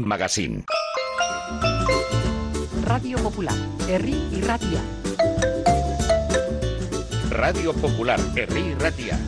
Magazine. Radio Popular, Herri y Ratia. Radio Popular, Herri y Ratia.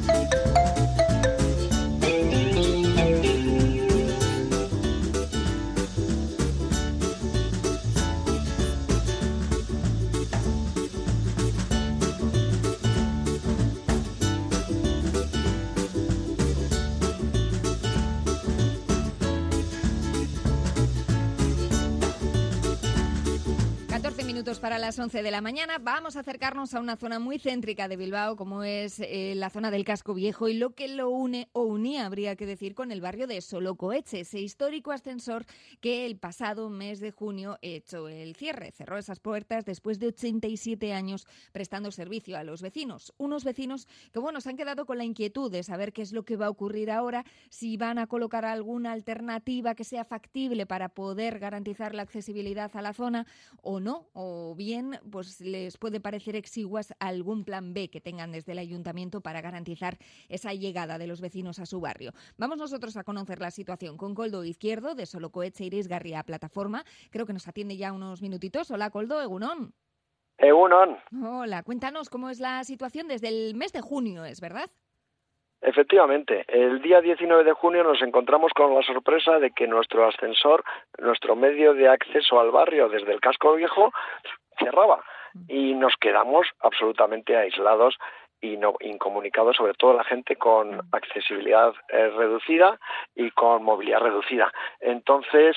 Para las 11 de la mañana vamos a acercarnos a una zona muy céntrica de Bilbao, como es la zona del Casco Viejo, y lo que lo une o unía, habría que decir, con el barrio de Solocoetxe, ese histórico ascensor que el pasado mes de junio echó el cierre, cerró esas puertas después de 87 años prestando servicio a los vecinos. Unos vecinos que, bueno, se han quedado con la inquietud de saber qué es lo que va a ocurrir ahora, si van a colocar alguna alternativa que sea factible para poder garantizar la accesibilidad a la zona o no, o bien pues les puede parecer exiguas algún plan B que tengan desde el ayuntamiento para garantizar esa llegada de los vecinos a su barrio. Vamos nosotros a conocer la situación con Koldo Izquierdo de Solocoetxe Irisgarria Plataforma. Creo que nos atiende ya unos minutitos. Hola, Koldo, egunon. Egunon. Hola, cuéntanos cómo es la situación desde el mes de junio, ¿es verdad? Efectivamente, el día 19 de junio nos encontramos con la sorpresa de que nuestro ascensor, nuestro medio de acceso al barrio desde el Casco Viejo, cerraba y nos quedamos absolutamente aislados y no incomunicados, sobre todo la gente con accesibilidad reducida y con movilidad reducida. Entonces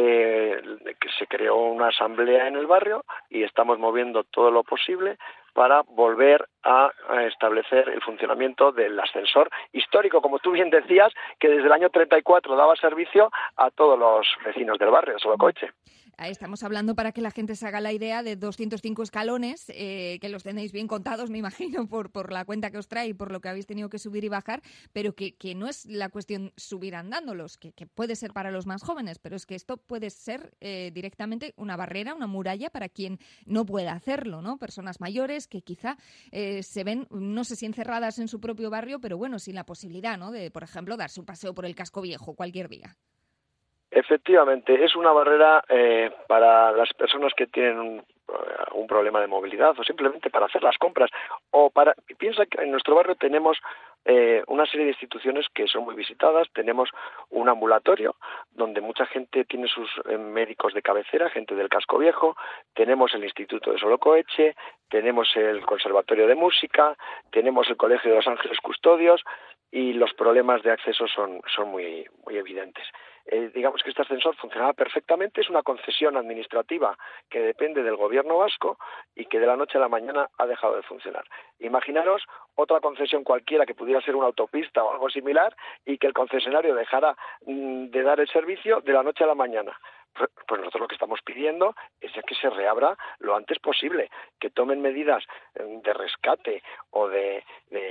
se creó una asamblea en el barrio y estamos moviendo todo lo posible para volver a establecer el funcionamiento del ascensor histórico, como tú bien decías, que desde el año 34 daba servicio a todos los vecinos del barrio de Solocoetxe. Estamos hablando, para que la gente se haga la idea, de 205 escalones, que los tenéis bien contados, me imagino, por la cuenta que os trae y por lo que habéis tenido que subir y bajar, pero que no es la cuestión subir andándolos, que puede ser para los más jóvenes, pero es que esto puede ser directamente una barrera, una muralla para quien no pueda hacerlo, ¿no? Personas mayores que quizá se ven, no sé si encerradas en su propio barrio, pero bueno, sin la posibilidad, ¿no?, de, por ejemplo, darse un paseo por el Casco Viejo cualquier día. Efectivamente, es una barrera para las personas que tienen un problema de movilidad o simplemente para hacer las compras. Piensa que en nuestro barrio tenemos una serie de instituciones que son muy visitadas. Tenemos un ambulatorio donde mucha gente tiene sus médicos de cabecera, gente del Casco Viejo. Tenemos el Instituto de Solocoetxe, tenemos el Conservatorio de Música, tenemos el Colegio de los Ángeles Custodios y los problemas de acceso son muy evidentes. Digamos que este ascensor funcionaba perfectamente, es una concesión administrativa que depende del gobierno vasco y que de la noche a la mañana ha dejado de funcionar. Imaginaros otra concesión cualquiera que pudiera ser una autopista o algo similar y que el concesionario dejara de dar el servicio de la noche a la mañana. Pues nosotros lo que estamos pidiendo es que se reabra lo antes posible, que tomen medidas de rescate o de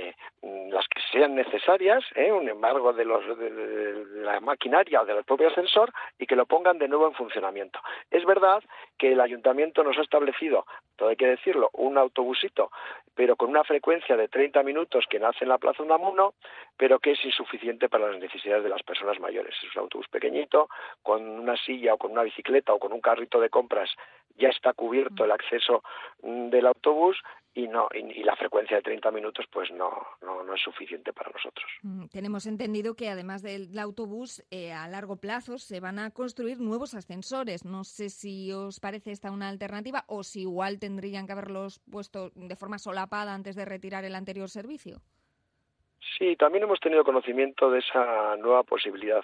las que sean necesarias, un embargo de la maquinaria o del propio ascensor, y que lo pongan de nuevo en funcionamiento. Es verdad que el ayuntamiento nos ha establecido, todo hay que decirlo, un autobusito, pero con una frecuencia de 30 minutos que nace en la Plaza Unamuno, pero que es insuficiente para las necesidades de las personas mayores. Es un autobús pequeñito, con una silla o con una bicicleta o con un carrito de compras ya está cubierto el acceso del autobús y la frecuencia de 30 minutos pues no es suficiente para nosotros. Tenemos entendido que además del autobús, a largo plazo se van a construir nuevos ascensores. No sé si os parece esta una alternativa o si igual tendrían que haberlos puesto de forma solapada antes de retirar el anterior servicio. Sí, también hemos tenido conocimiento de esa nueva posibilidad.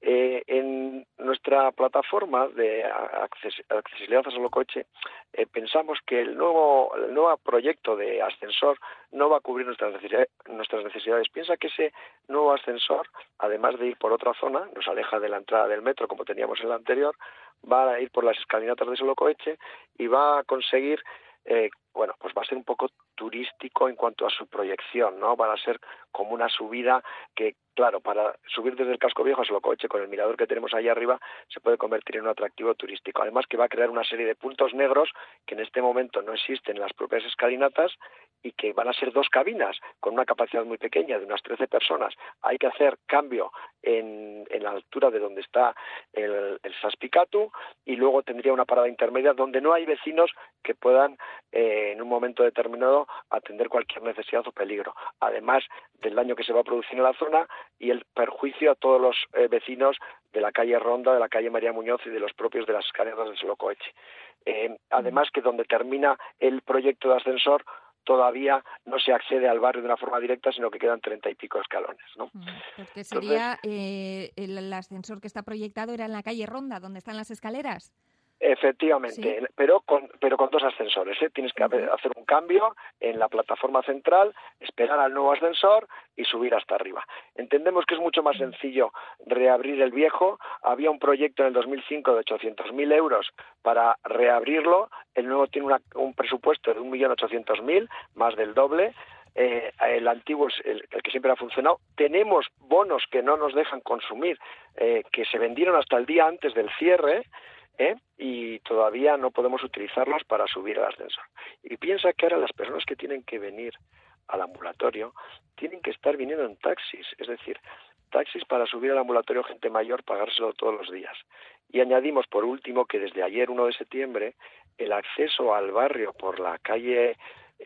En nuestra plataforma de accesibilidad a Solocoetxe pensamos que el nuevo proyecto de ascensor no va a cubrir nuestras necesidades. Piensa que ese nuevo ascensor, además de ir por otra zona, nos aleja de la entrada del metro como teníamos en el anterior, va a ir por las escalinatas de Solocoetxe y va a conseguir bueno, pues va a ser un poco turístico en cuanto a su proyección, ¿no? Van a ser como una subida que, claro, para subir desde el Casco Viejo a Solocoeche con el mirador que tenemos ahí arriba se puede convertir en un atractivo turístico. Además que va a crear una serie de puntos negros que en este momento no existen en las propias escalinatas y que van a ser 2 cabinas con una capacidad muy pequeña de unas 13 personas. Hay que hacer cambio en la altura de donde está el Saspicatu y luego tendría una parada intermedia donde no hay vecinos que puedan en un momento determinado atender cualquier necesidad o peligro. Además del daño que se va a producir en la zona y el perjuicio a todos los vecinos de la calle Ronda, de la calle María Muñoz y de los propios de las escalinatas de Solocoeche. Además que donde termina el proyecto de ascensor todavía no se accede al barrio de una forma directa, sino que quedan 30 y pico escalones, ¿no? Porque sería el ascensor que está proyectado era en la calle Ronda, donde están las escaleras. Efectivamente, ¿sí? pero con 2 ascensores, ¿eh? Tienes que hacer un cambio en la plataforma central, esperar al nuevo ascensor y subir hasta arriba. Entendemos que es mucho más sencillo reabrir el viejo. Había un proyecto en el 2005 de 800.000 euros para reabrirlo. El nuevo tiene un presupuesto de 1.800.000, más del doble. El antiguo es el que siempre ha funcionado. Tenemos bonos que no nos dejan consumir, que se vendieron hasta el día antes del cierre, y todavía no podemos utilizarlos para subir al ascensor. Y piensa que ahora las personas que tienen que venir al ambulatorio tienen que estar viniendo en taxis, es decir, taxis para subir al ambulatorio gente mayor, pagárselo todos los días. Y añadimos, por último, que desde ayer, 1 de septiembre, el acceso al barrio por la calle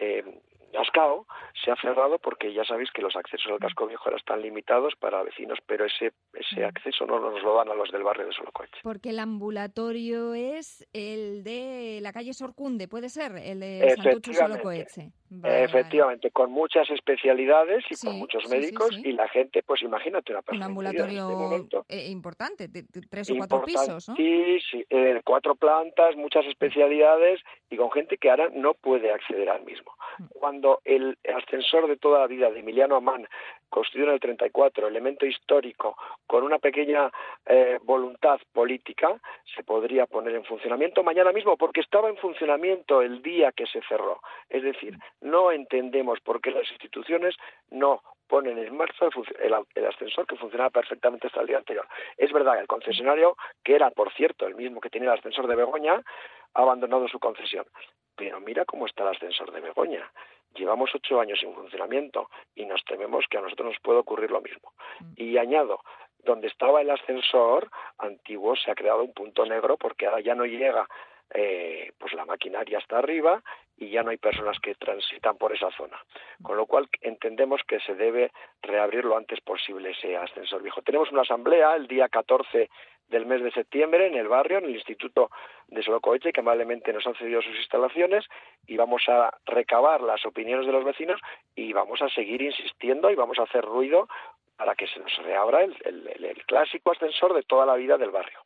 Ascao se ha cerrado porque ya sabéis que los accesos al Casco Viejo ahora están limitados para vecinos, pero ese acceso no nos lo dan a los del barrio de Solocoeche. Porque el ambulatorio es el de la calle Sorcunde, ¿puede ser? El de Santuchu Solocoeche. Vale. Efectivamente, con muchas especialidades y con muchos médicos y la gente, pues imagínate una persona. Un ambulatorio importante, 3 o 4 pisos, ¿no? Sí, 4 plantas, muchas especialidades y con gente que ahora no puede acceder al mismo. Cuando el ascensor de toda la vida de Emiliano Amán, construido en el 34, elemento histórico, con una pequeña voluntad política, se podría poner en funcionamiento mañana mismo, porque estaba en funcionamiento el día que se cerró. Es decir, no entendemos por qué las instituciones no ponen en marcha el ascensor que funcionaba perfectamente hasta el día anterior. Es verdad que el concesionario, que era, por cierto, el mismo que tenía el ascensor de Begoña, ha abandonado su concesión. Pero mira cómo está el ascensor de Begoña. Llevamos 8 años sin funcionamiento y nos tememos que a nosotros nos puede ocurrir lo mismo. Y añado, donde estaba el ascensor antiguo se ha creado un punto negro porque ahora ya no llega pues la maquinaria hasta arriba y ya no hay personas que transitan por esa zona. Con lo cual entendemos que se debe reabrir lo antes posible ese ascensor viejo. Tenemos una asamblea el día 14 del mes de septiembre en el barrio, en el Instituto de Solocoeche, que amablemente nos han cedido sus instalaciones, y vamos a recabar las opiniones de los vecinos y vamos a seguir insistiendo y vamos a hacer ruido para que se nos reabra el clásico ascensor de toda la vida del barrio.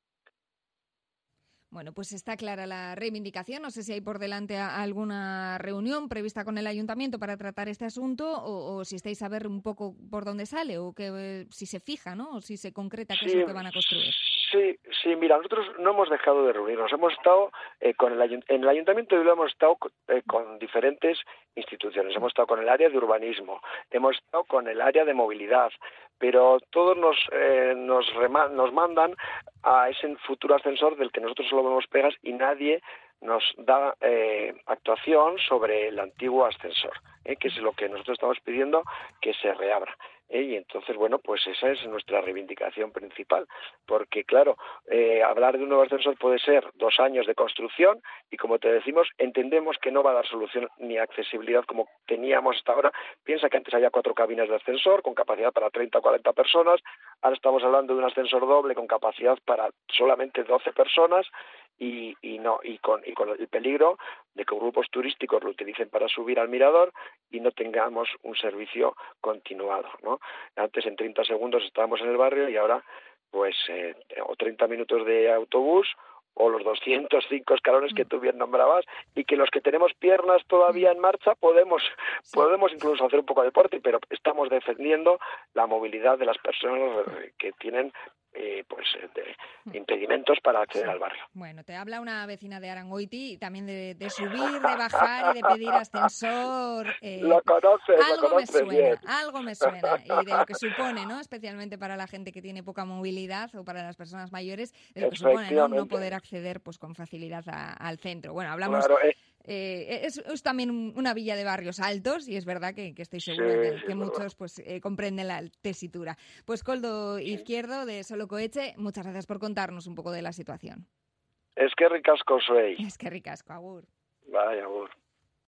Bueno, pues está clara la reivindicación. No sé si hay por delante alguna reunión prevista con el ayuntamiento para tratar este asunto o si estáis a ver un poco por dónde sale o que si se fija, ¿no? O si se concreta qué es lo que van a construir. Sí, mira, nosotros no hemos dejado de reunirnos. Hemos estado en el Ayuntamiento de Bilbao hemos estado con diferentes instituciones. Hemos estado con el área de urbanismo, hemos estado con el área de movilidad, pero todos nos mandan a ese futuro ascensor del que nosotros solo vemos pegas y nadie nos da actuación sobre el antiguo ascensor, que es lo que nosotros estamos pidiendo que se reabra. Y entonces, bueno, pues esa es nuestra reivindicación principal, porque claro, hablar de un nuevo ascensor puede ser 2 años de construcción y como te decimos, entendemos que no va a dar solución ni accesibilidad como teníamos hasta ahora. Piensa que antes había 4 cabinas de ascensor con capacidad para 30 o 40 personas, ahora estamos hablando de un ascensor doble con capacidad para solamente 12 personas y con el peligro de que grupos turísticos lo utilicen para subir al mirador y no tengamos un servicio continuado, ¿no? Antes en 30 segundos estábamos en el barrio y ahora pues o 30 minutos de autobús o los 205 escalones que tú bien nombrabas y que los que tenemos piernas todavía en marcha podemos incluso hacer un poco de deporte, pero estamos defendiendo la movilidad de las personas que tienen de impedimentos para acceder al barrio. Bueno, te habla una vecina de Arangoiti también de subir, de bajar y de pedir ascensor. Lo conoces bien. Algo me suena. Y de lo que supone, ¿no? Especialmente para la gente que tiene poca movilidad o para las personas mayores, de lo que supone, ¿no? No poder acceder pues con facilidad al centro. Bueno, hablamos... Claro, es también una villa de barrios altos y es verdad que estoy segura que muchos pues comprenden la tesitura. Pues Koldo Izquierdo de Solokoetxe, muchas gracias por contarnos un poco de la situación. Es que ricasco soy. Es que ricasco, agur. Vaya, agur.